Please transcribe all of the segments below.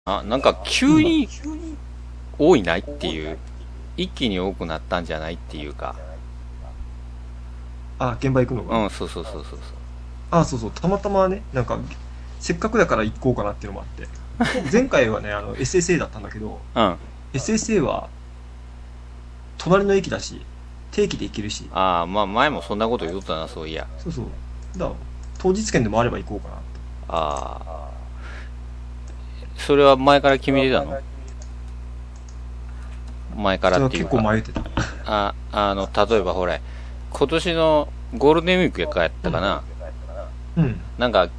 なんか急に多いないっていう、一気に多くなったんじゃないっていうか。 あ、現場行くのが。 そうそうそうそうあ、そうそう、たまたまね、なんか、せっかくだから行こうかなっていうのもあって。前回はね、SSA だったんだけど、 そう。うん。 SSA は、隣の駅だし、定期で行けるし、 まあ前もそんなこと言うとったな、そういや。 そうそう。だから、当日券でもあれば行こうかなと。 ああ。それは前から決めてたの？前からそれは結っていうか。 構迷ってた。 例えばほれ、今年のゴールデンウィークやからやったかな。 うん。 なんか、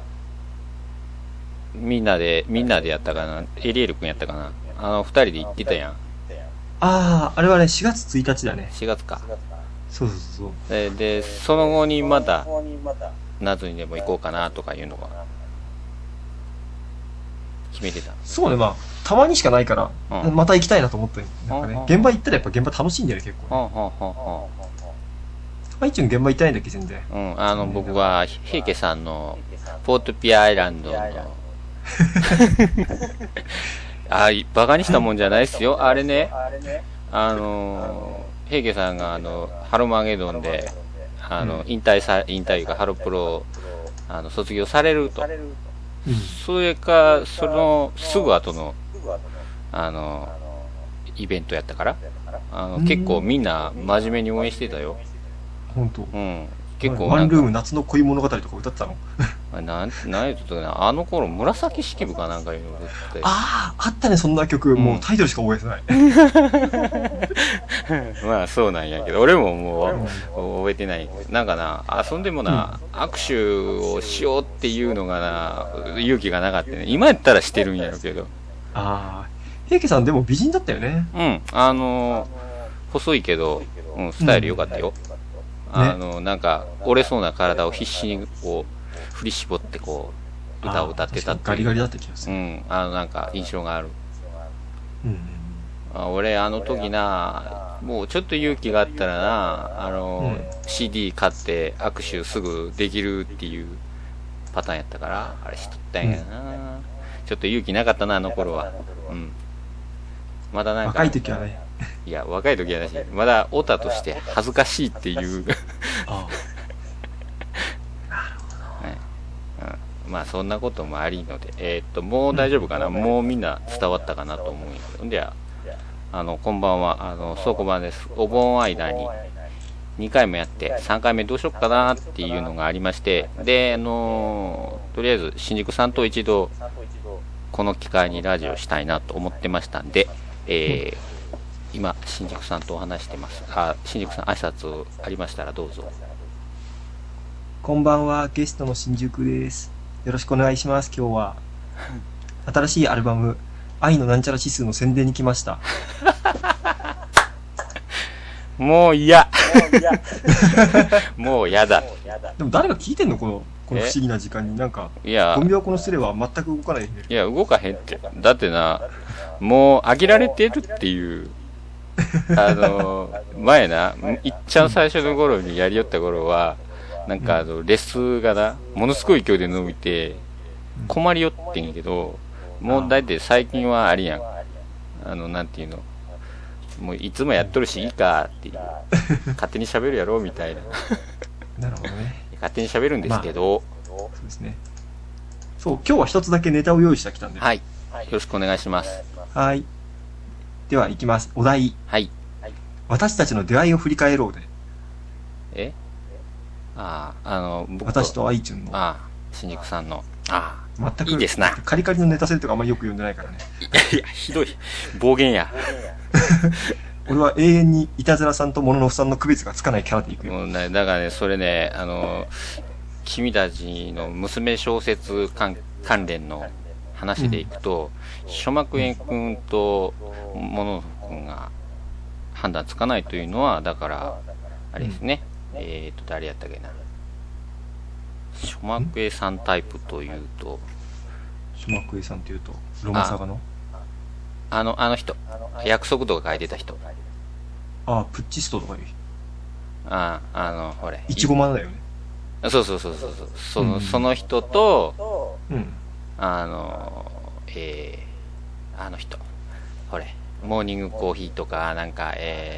みんなでやったかな。エリエル君やったかな。二人で行ってたやん。 あれはね、4月1日だね。 4月か。 そうそうそう。 で、その後にまた、夏にでも行こうかなとかいうのが、決めてた。 そうね、まあ、たまにしかないから、 うん。 また行きたいなと思ってなんかね、 うん現場行ったらやっぱ現場楽しいんだよね、結構ね。 ほんほんほんほハイチュン現場行ってないんだっけ、全然。 ん。僕は、平家さんの、ポートピアアイランドの、バカにしたもんじゃないっすよ。あれね、平家さんがハロマゲドンで、引退いうか、ハロプロ、卒業されると。 うん。 それか、その、すぐ後の、あの、イベントやったから、結構みんな真面目に応援してたよ。 本当。 うん。結構ワなんか、 ンルーム夏の恋物語とか歌ってたの？ なん言うとったかな、あの頃、紫式部かなんかいうの絶対。 あったね、そんな曲。 うんもうタイトルしか覚えてない。 まあそうなんやけど、俺ももうん。 う覚えてない。なんかな、遊んでもな、握手をしようっていうのがな、勇気がなかったね。今やったらしてるんやろうけど。 ああ。平家さんでも美人だったよね。 うん、細いけど、うん、スタイル良かったよ。 ね。 なんか、折れそうな体を必死にこう、振り絞ってこう、歌を歌ってたっていう。 ガリガリだった気がする。 うん、なんか印象がある。 うん。 俺、あの時な、もうちょっと勇気があったらな、 うん。 CD 買って握手すぐできるっていうパターンやったから、あれしとったんやな。ちょっと勇気なかったな、あの頃は。うん。まだなんか、 若い時はね。 いや、若い時はなし、まだオタとして恥ずかしいっていうあね、まあそんなこともありので、もう大丈夫かな、もうみんな伝わったかなと思うんやけど、では、こんばんは、倉庫版です。お盆間に2回もやって、3回目どうしよっかなっていうのがありまして、で、とりあえず新宿さんと一度、この機会にラジオしたいなと思ってましたんで、今、新宿さんとお話してます。新宿さん、挨拶ありましたらどうぞ。 こんばんは、ゲストの新宿です。よろしくお願いします、今日は。新しいアルバム、愛のなんちゃら指数の宣伝に来ました。 もう嫌もう嫌だ。 でも誰が聞いてんのこの不思議な時間に。なんか、 いや、 ゴミ箱のスレは全く動かないんで。 いや、動かへんって。だってな、もう飽きられてるっていう、前な、いっちゃん最初の頃にやりよった頃は、なんかレスがな、ものすごい勢いで伸びて、困りよってんやけど、もうだいたい最近はありやん。なんていうの。もういつもやっとるしいいかっていう。勝手に喋るやろみたいな。 なるほどね。 勝手に喋るんですけど、 そうですね。そう、今日は一つだけネタを用意してきたんで。 はい。よろしくお願いします。 はい。では行きます。お題。 はい。 私たちの出会いを振り返ろうで。 え僕私と愛チュンの。 新宿さんの。 全くいいですな。 カリカリのネタセットがあんまりよく読んでないからね。 いや、ひどい。暴言や。 俺は永遠にいたずらさんとモノノフさんの区別がつかないキャラでいくよ。 もうね、だからね、それね、君たちの娘小説関連の話でいくと、諸幕園くんとモノノフくんが判断つかないというのは、だから、あれですね。誰やったっけな。諸幕園さんタイプというと、 諸幕園さんっていうと、ロマサガのあの人、約束とか書いてた人。 プッチストとかいう。 ほれ。 いちごまだよね。 そう。その人と、 うん。 あの人。ほれ。モーニングコーヒーとか、なんか、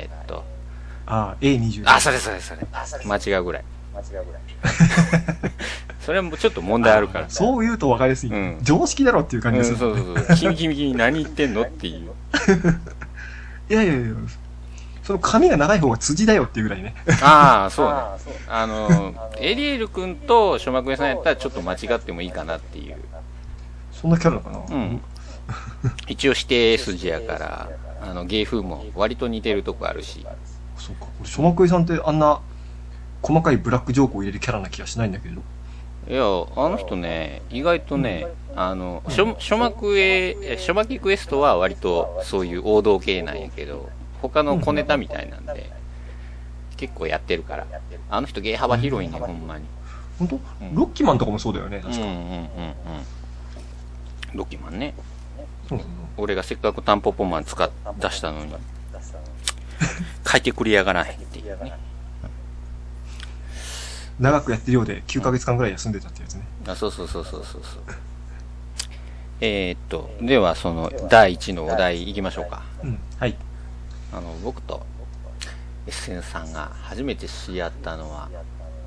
A20。 あ、それ。間違うぐらい。それもちょっと問題あるから。 そう言うと分かりやすい。常識だろっていう感じでする。 そう。君何言ってんのっていう。 いや。その髪が長い方が辻だよっていうぐらいね。 ああ、そうね。エリエル君と小幕屋さんやったらちょっと間違ってもいいかなっていう。 そんなキャラかな。 一応指定筋やから、芸風も割と似てるとこあるし。 そうか。小幕屋さんってあんな細かいブラックジョークを入れるキャラな気がしないんだけど。 いや、あの人ね、意外とね、初幕クエストは割とそういう王道系なんやけど、他の小ネタみたいなんで、結構やってるから。あの人芸幅広いね、ほんまに。 本当？ロッキーマンとかもそうだよね、確か。 ロッキーマンね。俺がせっかくタンポポマン出したのに、書いてくれやがらへんっていうね。 長くやってるようで9ヶ月間ぐらい休んでたってやつね。 あ、そう。ではその第1のお題いきましょうか。 はい。 僕とエッセンさんが初めて知り合ったのは、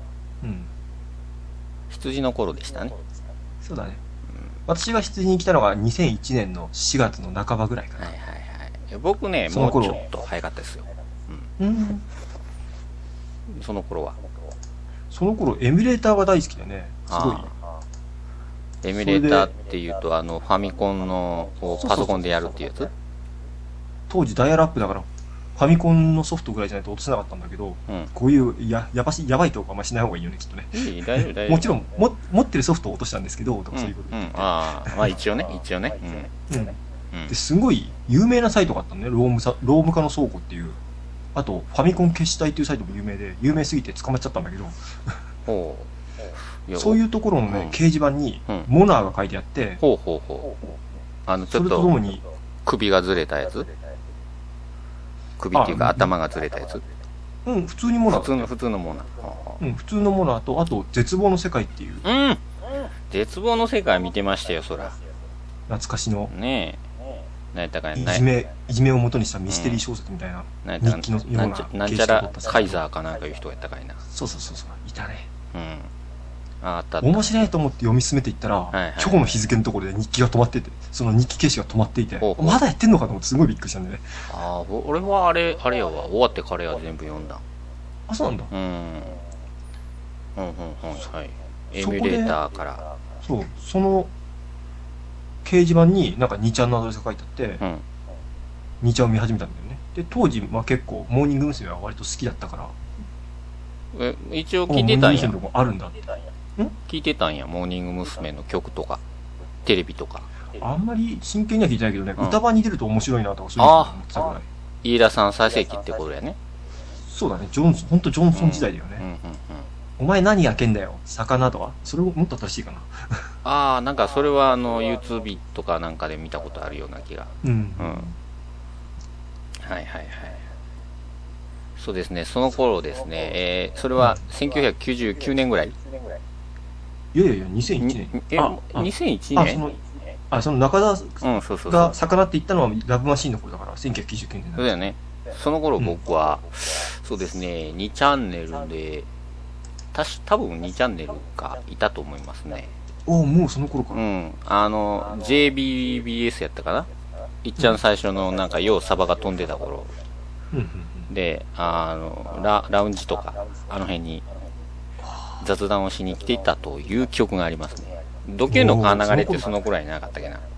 羊の頃でしたね。 そうだね。私が羊に来たのが2001年の4月の半ばぐらいかな。 はい。僕ね、もうちょっと早かったですよ。その頃は。 その頃エミュレーターが大好きでね、すごい。 エミュレーターっていうと、ファミコンのパソコンでやるっていうやつ？ 当時ダイヤルアップだから、ファミコンのソフトぐらいじゃないと落とせなかったんだけど、こういうやばいとこあんましない方がいいよね、きっとね。 大丈夫。 もちろん持ってるソフトを落としたんですけど、とかそういうこと言って。 まあ一応ね。 ですごい有名なサイトがあったのね、ローム化の倉庫っていう。あと、ファミコン消し隊っていうサイトも有名すぎて捕まっちゃったんだけど、そういうところのね、掲示板に、モナーが書いてあって、 ちょっそれとともに、 首がずれたやつ？首っていうか頭がずれたやつ？ 普通にモナー。 普通のモナー。 普通のモナーと、あと、絶望の世界っていう。 絶望の世界見てましたよ、そら。 懐かしの。 ねえ。 いじめを元にしたミステリー小説みたいな日記のようななんちゃらカイザーかなんかいう人やったかいな。 そういたね。 あった。 面白いと思って読み進めていったら、今日の日付のところで日記が止まってて、その日記消しが止まっていて、まだやってんのかと思ってすごいびっくりしたんでね。 俺はあれやわ、終わってからや全部読んだ。 あ、そうなんだ。 はい。エミュレーターから。 そう、その掲示板になんか2ちゃんのアドレスが書いてあって、2ちゃんを見始めたんだよね。で、当時、結構、モーニング娘。は割と好きだったから。 一応聞いてたんや。 あるんだ。 聞いてたんや、モーニング娘。の曲とか、テレビとか。 あんまり真剣には聞いてないけどね、歌版に出ると面白いなとかそういうの思ってたぐらい。 飯田さん最盛期ってことやね。 そうだね、ほんとジョンソン時代だよね。お前何焼けんだよ、魚とか。それをもっと新しいかな。 なんかそれはYouTube とかなんかで見たことあるような気が。はい。そうですね、その頃ですね、それは1999年ぐらい。 いや、2001年。 2001年？ その中田が魚って言ったのはラブマシーンの頃だから、1999年そうだよね。その頃僕は、そうですね、2チャンネルで、多分2チャンネルがいたと思いますね。 もうその頃か。 JBBS やったかな？いっちゃん最初のなんか、ようサバが飛んでた頃。で、ラウンジとか、あの辺に雑談をしに来ていたという記憶がありますね。土球の川流れってそのくらいなかったっけな。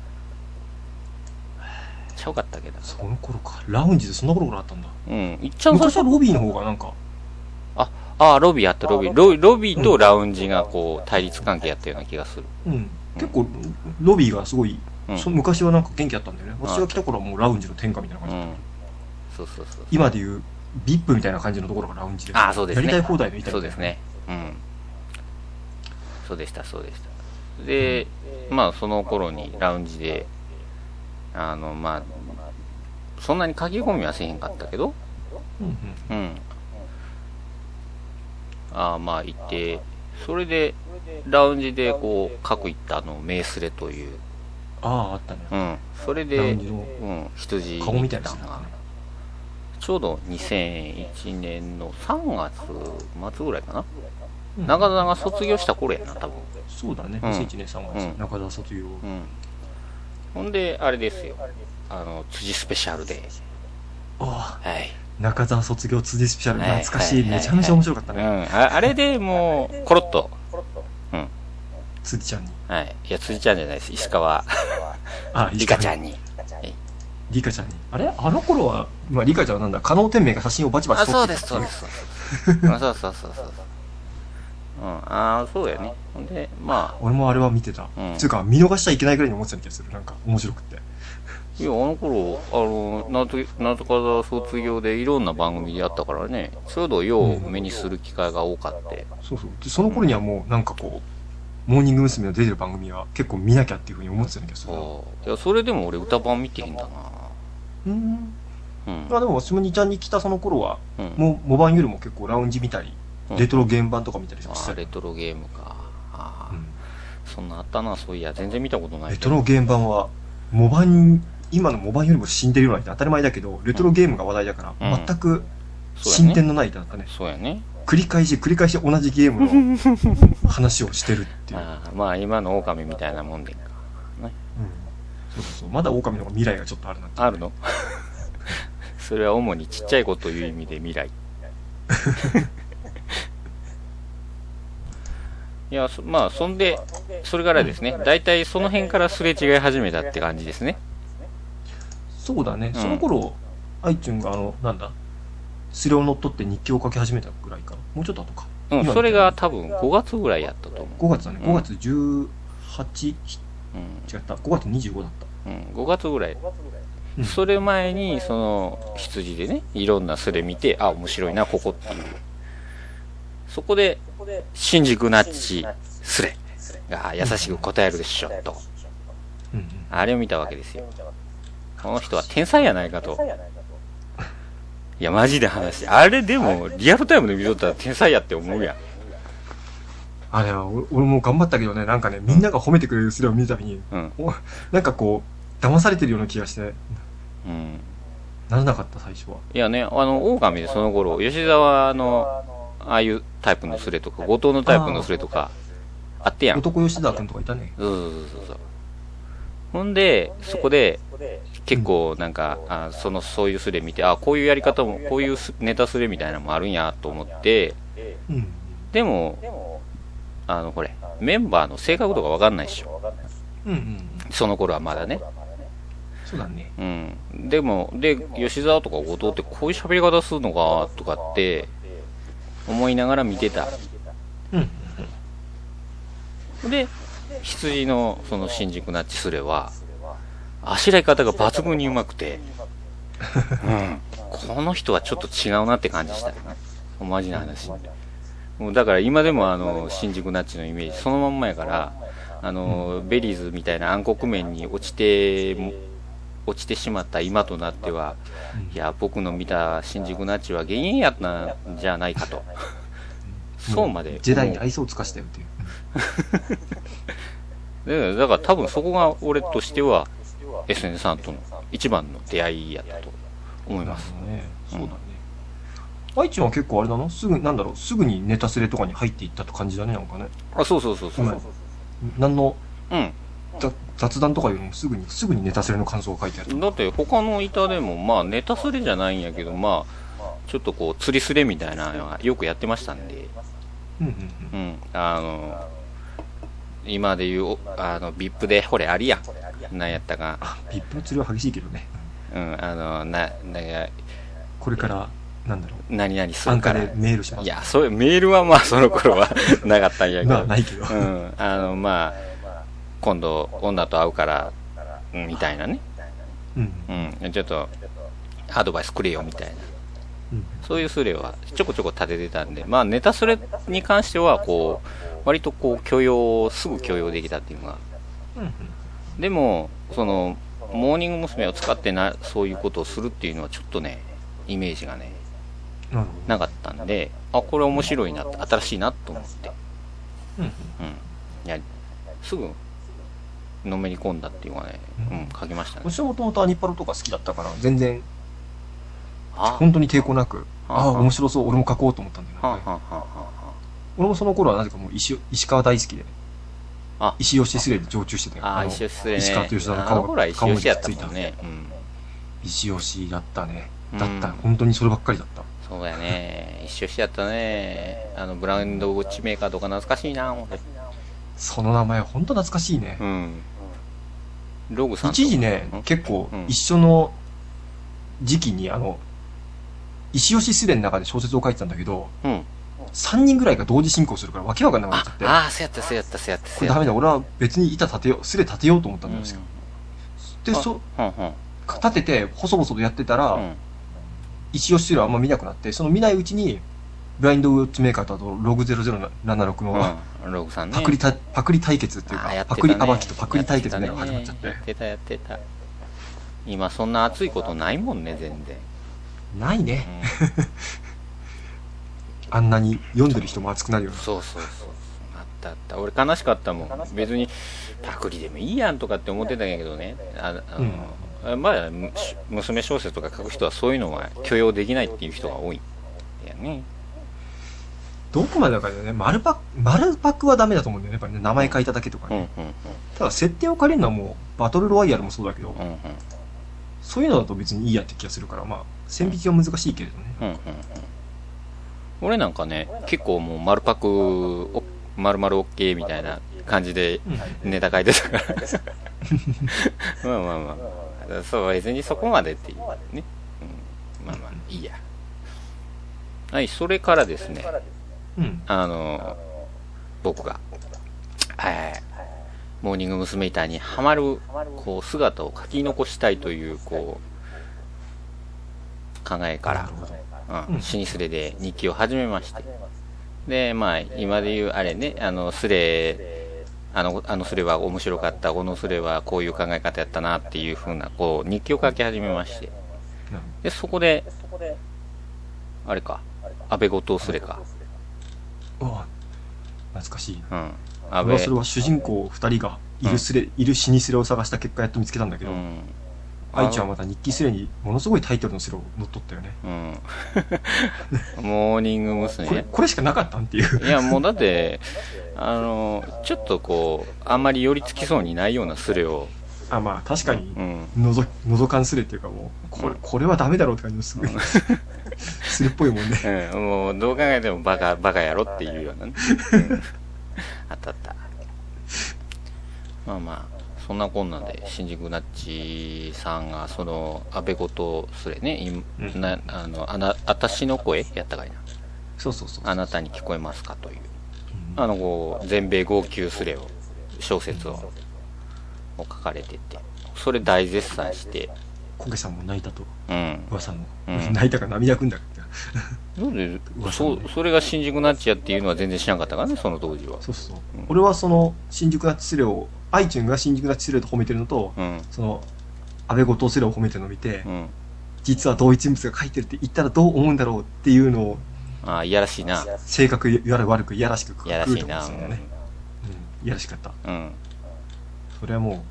ちゃうかったっけな。 その頃か。ラウンジでそんな頃からあったんだ。 いっちゃん最初昔はロビーの方がなんか。 ロビーあった、ロビーとラウンジがこう、対立関係やったような気がする。 結構、ロビーがすごい、昔はなんか元気だったんだよね。私が来た頃はもうラウンジの天下みたいな感じだった。 そう。 今でいう、ビップみたいな感じのところがラウンジで。 そうですね。 やりたい放題のいたそうですね。そうでした。で、その頃にラウンジで、そんなに書き込みはせへんかったけど、行って、それで、ラウンジでこう、各行ったメイスレというあったね。 うん。それで、うん、羊顔みたいなのが、ちょうど2001年の3月末ぐらいかな。中田が卒業した頃やな、多分。 そうだね、2001年3月、中田卒業。 ほんで、あれですよ。辻スペシャルで。 はい。中澤卒業辻スペシャル、懐かしい、めちゃめちゃ面白かったね。 あれでもう、コロッと。 辻ちゃんに。 はい。いや、辻ちゃんじゃないです。石川。リカちゃんに。 リカちゃんに。あれあの頃は、リカちゃんはなんだ、加納天明が写真をバチバチ撮ってた。 そうです。そう。そうやね。ほんで、 俺もあれは見てた。つうか、見逃しちゃいけないぐらいに思ってた気がする。なんか、面白くて。 いや、あの頃、中田卒業でいろんな番組でやったからね、ちょうどよう目にする機会が多かって。 そう。で、その頃にはもう、なんかこう、モーニング娘。の出てる番組は結構見なきゃっていうふうに思ってた気がする。 いや、それでも俺歌版見てへんだな。 でも、スムニちゃんに来たその頃は、もう、モバンよりも結構ラウンジ見たり、レトロゲーム版とか見たりしてた。 レトロゲームか。そんなあったな、そういや、全然見たことない。 レトロゲーム版は、今のモバンよりも死んでるような当たり前だけど、レトロゲームが話題だから、全く進展のない歌だったね。 そうやね。 繰り返し同じゲームの話をしてるっていう。 今の狼みたいなもんでんか。 そう。まだ狼の方が未来がちょっとあるなって。 あるのそれは主にちっちゃい子という意味で未来。いや、そんで、それからですね、大体その辺からすれ違い始めたって感じですね。 そうだね、その頃、アイチュンがスレを乗っ取って日記を書き始めたぐらいかな。もうちょっと後か。 それが多分5月ぐらいやったと思う。 5月だね、5月18、違った、5月25だった。 5月ぐらい。それ前に、その、羊でね、いろんなスレ見て、面白いな、ここっていう。そこで、新宿ナッチスレが優しく答えるでしょ、と。あれを見たわけですよ。この人は天才やないかと。いや、マジで話。あれでも、リアルタイムで見とったら天才やって思うやん。 あれは、俺も頑張ったけどね、なんかね、みんなが褒めてくれるスレを見るたびに、なんかこう、騙されてるような気がして、ならなかった、最初は。 いやね、狼でその頃、吉沢の、ああいうタイプのスレとか、後藤のタイプのスレとか、あってやん。 男吉沢くんとかいたね。 そう。ほんで、そこで、結構なんか、そういうスレ見て、こういうやり方も、こういうネタスレみたいなのもあるんやと思って、でも、これ、メンバーの性格とかわかんないっしょ。その頃はまだね。 そうだね。 でも、吉沢とか後藤ってこういう喋り方するのか、とかって、思いながら見てた。で、羊のその新宿ナッチスレは、あしらい方が抜群にうまくて、この人はちょっと違うなって感じしたよな。マジな話。もうだから今でも新宿ナッチのイメージそのまんまやから、ベリーズみたいな暗黒面に落ちてしまった今となっては、いや、僕の見た新宿ナッチは減塩やったんじゃないかと。そうまで。 ジェダイに愛想を尽かしたよっていう。だから多分そこが俺としては、SN さんとの一番の出会いやったと思います。 そうだね。愛知は結構あれだな、すぐにネタスレとかに入っていったって感じだね、なんかね。 そう。 何の、雑談とかよりもすぐにネタスレの感想が書いてある。 だって他の板でもネタスレじゃないんやけど、ちょっとこう釣りスレみたいなのがよくやってましたんで、今でいうビップでこれありやん、なんやったか。 ビップの釣りは激しいけどね。これから何々するからアンカでメールします。 いや、そういうメールはその頃はなかったんやけど。 ないけど。 今度女と会うから、みたいなね。ちょっとアドバイスくれよみたいな。そういうスレはちょこちょこ立ててたんで、ネタスレに関してはこう割とこうすぐ許容できたっていうのが。でもそのモーニング娘。を使ってそういうことをするっていうのはちょっとね、イメージがねなかったんで、これ面白いな、新しいなと思って、いやすぐのめり込んだっていうかね、書きましたね。 私はもともとアニパロとか好きだったから、全然、 あ本当に抵抗なく、面白そう、俺も書こうと思ったんだよね。俺もその頃はなぜかもう石川大好きで、石吉スレで常駐してたよ。 石吉スレね。 石川と吉田の顔が石吉やったもんね。 石吉だったね。だった、本当にそればっかりだった。 そうやね。石吉やったね。ブランドウォッチメーカーとか懐かしいな、思って。 その名前本当懐かしいね。 ログさん一時ね、結構一緒の時期に石吉スレの中で小説を書いてたんだけど、3人ぐらいが同時進行するからわけわかんなくなっちゃって。 そうやった。これダメだ、俺は別にスレ立てようと思ったんですよ。で、立てて、細々とやってたら、石吉スレはあんま見なくなって、その見ないうちに、ブラインドウォッチメーカーとログ0076の、 ログさんね。 パクリ対決っていうか、パクリ暴きとパクリ対決みたいなのが始まっちゃって。 やってた。今そんな熱いことないもんね、全然。 ないね。あんなに読んでる人も熱くなるよね。 そう。あった。俺悲しかったもん。別にパクリでもいいやんとかって思ってたんやけどね。まあ、娘小説とか書く人はそういうのは許容できないっていう人が多いんだよね。 どこまでだからね、丸パクはダメだと思うんだよね。やっぱりね、名前書いただけとかね。ただ設定を借りるのはもう、バトルロワイヤルもそうだけど、そういうのだと別にいいやって気がするから、まあ、線引きは難しいけれどね。 俺なんかね、結構もう丸パク、丸々 OK みたいな感じでネタ書いてたから。まあ。そう、別にそこまでっていうね。まあ、いいや。はい、それからですね。僕が、モーニング娘。みたいにハマる、こう、姿を書き残したいという、こう、考えから、シニスレで日記を始めまして。で、まあ、今で言う、あれね、スレは面白かった、このスレはこういう考え方やったなっていう風な、こう、日記を書き始めまして。で、そこで、あれか、安倍後藤スレか。 懐かしい。それは主人公2人がいるシニスレを探した結果やっと見つけたんだけど、愛知はまた日記スレにものすごいタイトルのスレを乗っ取ったよね。 モーニング娘。 これしかなかったんっていう。 いや、もうだって、ちょっとこう、あんまり寄りつきそうにないようなスレを。 まあ確かに、覗かんスレっていうかもう、これはダメだろうって感じのすごい。スレっぽいもんね。 もうどう考えてもバカやろっていうようなね。あった。まあ、そんなこんなんで、新宿ナッチさんが、その、安倍ことすれね、私の声やったかいな。 そう。 あなたに聞こえますかという、こう、全米号泣スレを、小説を書かれてて、それ大絶賛して、 コケさんも泣いたと。噂の。 うん泣いたか涙ぐんだって。 なんでそれが新宿ナッチやっていうのは全然知らなかったからね、その当時は。 そうそう、俺はその新宿ナッチスレをアイチュンが新宿ナッチスレと褒めてるのと、その安倍後藤スレを褒めてるのを見て、実は同一人物が書いてるって言ったらどう思うんだろうっていうのを、 いやらしいな、 性格悪くいやらしくくると思うんですよね。いやらしかった。それはもう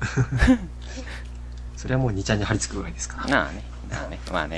それはもう2ちゃんに張り付くぐらいですから。 まあね。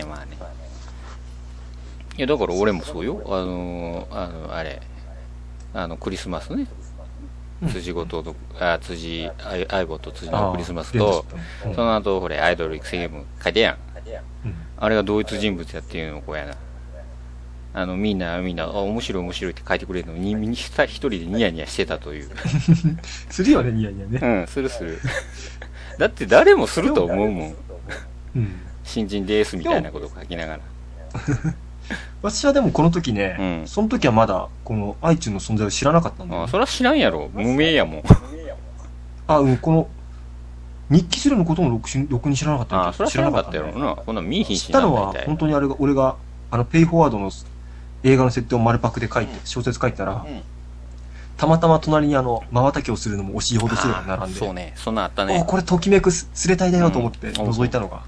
いやだから俺もそうよ。あれクリスマスね。辻相棒と辻のクリスマスと、その後これアイドル育成ゲーム書いてやん。あれが同一人物やっていうのをこうやな。みんな面白いって書いてくれるのに一人でニヤニヤしてたという。 するよね、ニヤニヤね。 する。だって誰もすると思うもん。新人ですみたいなこと書きながら。 私はでもこの時ね、その時はまだこのアイチュンの存在を知らなかったんだよ、ね。 それは知らんやろ、無名やもん。 この日記するのこともろくに知らなかったんだ。 それは知らなかったやろな。こんな見えひんしな。 知ったのは本当に俺がペイフォワードの映画の設定を丸パクで小説書いてたら、たまたま隣に瞬きをするのも惜しいほどすれが並んで、 そうね、そんなあったね。 これときめくスレ隊だよと思って覗いたのが、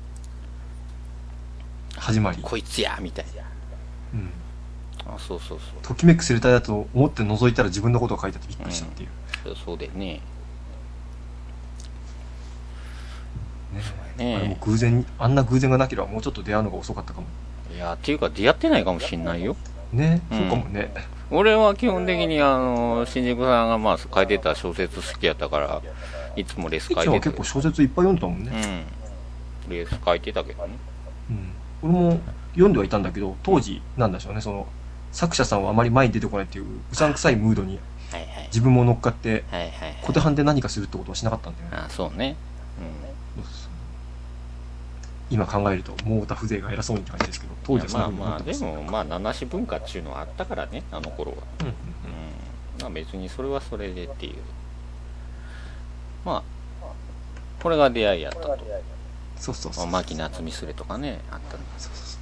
始まり。 こいつやみたいな。そう。 ときめくスレ隊だと思って覗いたら自分のことを書いててびっくりしたっていう。 そうだよね。 あれも偶然、あんな偶然がなければもうちょっと出会うのが遅かったかも。 いやっていうか出会ってないかもしんないよね、そうかもね。 俺は基本的に新宿さんがまあ書いてた小説好きやったからいつもレース書いてた。 結構小説いっぱい読んでたもんね。 レース書いてたけどね。 俺も読んではいたんだけど、当時なんでしょうね、その作者さんはあまり前に出てこないっていううさんくさいムードに自分も乗っかって小手半で何かするってことはしなかったんだよね。 あ、そうね。 今考えるともう太田風情が偉そうにって感じですけど、当時はそんなまあでもまあ七種文化っていうのはあったからね、あの頃は。まあ別にそれはそれでっていう。まあこれが出会いやったと。そう牧夏美すれとかねあったんだ。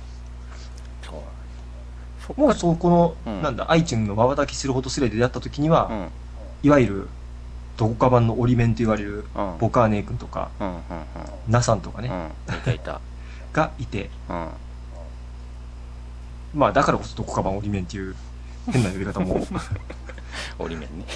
そうもうそこの、なんだ愛知の瞬きするほどすれで出会った時には、いわゆるどこか版の折り面と言われるボカーネー君とか、ナさんとかね、 いたがいて、まあだからこそどこか版折り面っていう変な呼び方も折り面ね。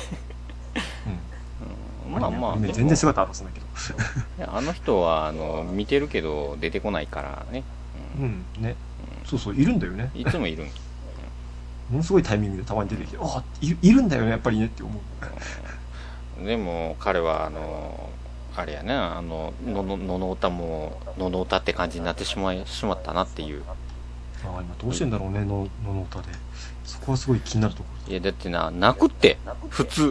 まあまあ全然姿あるんだけどあの人は見てるけど出てこないからね。 ね、そういるんだよね。 いつもいるん。 ものすごいタイミングでたまに出てきて、あ、いるんだよねやっぱりねって思う。でも彼はあれやね、のの歌ものの歌って感じになってしまったなっていう。 今どうしてんだろうね、のの歌で。そこはすごい気になるところ。 いやだって泣くって普通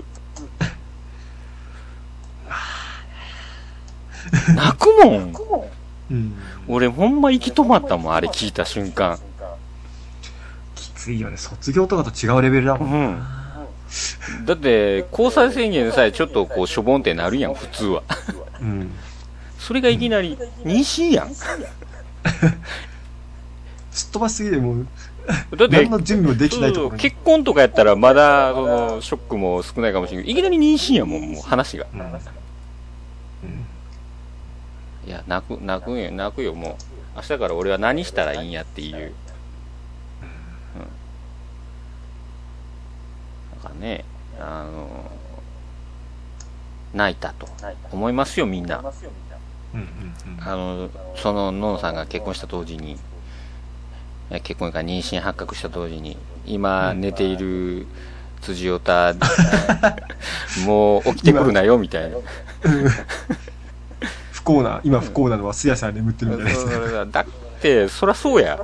泣くもん。俺ほんま息止まったもん、あれ聞いた瞬間。 きついよね、卒業とかと違うレベルだもん。 だって交際宣言でさえちょっとこうしょぼんってなるやん普通は。それがいきなり妊娠やん。 すっ飛ばしすぎてもうだって何の準備もできないところに。 結婚とかやったらまだそのショックも少ないかもしれないけど、いきなり妊娠やもん、もう話が。いや泣くよもう。明日から俺は何したらいいんやっていう。なんかね、泣いたと思いますよみんな。そののんさんが結婚した当時に、結婚から妊娠発覚した当時に、今寝ている辻尾田もう起きてくるなよみたいな。 今不幸なのはすやさん眠ってるみたいなやつ。 だってそりゃそうや。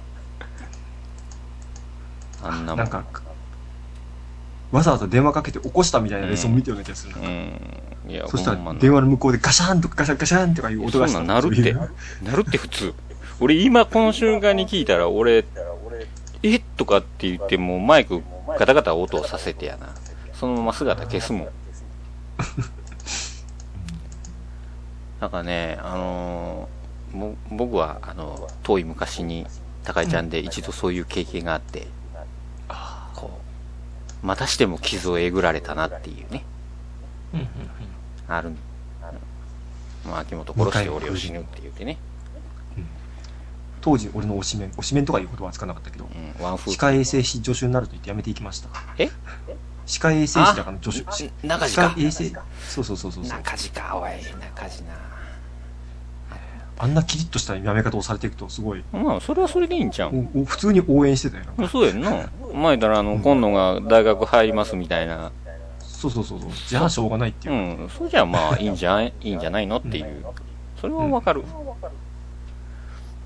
あんなもん。なんかわざわざ電話かけて起こしたみたいなレッスンを見てるような気がする。いやそしたら電話の向こうでガシャンとかガシャンガシャンとかいう音がした。 なるって普通。俺今この瞬間に聞いたら俺とかって言ってもマイクガタガタ音をさせてやな。そのまま姿消すもん。なんかね、僕は遠い昔に高井ちゃんで一度そういう経験があって、こうまたしても傷をえぐられたなっていうね、ある。秋元殺して俺を死ぬって言ってね。 当時俺の推しメンとかいう言葉はつかなかったけど、歯科衛生士助手になると言ってやめていきました。歯科衛生士だから助手。 中地か。 そう中地か、おい中地な。 あんなキリッとしたやめ方をされていくとすごい。 まあそれはそれでいいんちゃう。 普通に応援してたよな。 そうやんな。前から今野が大学入りますみたいな。 そう。じゃあしょうがないっていう。 それじゃあまあいいんじゃないのっていう。それはわかる。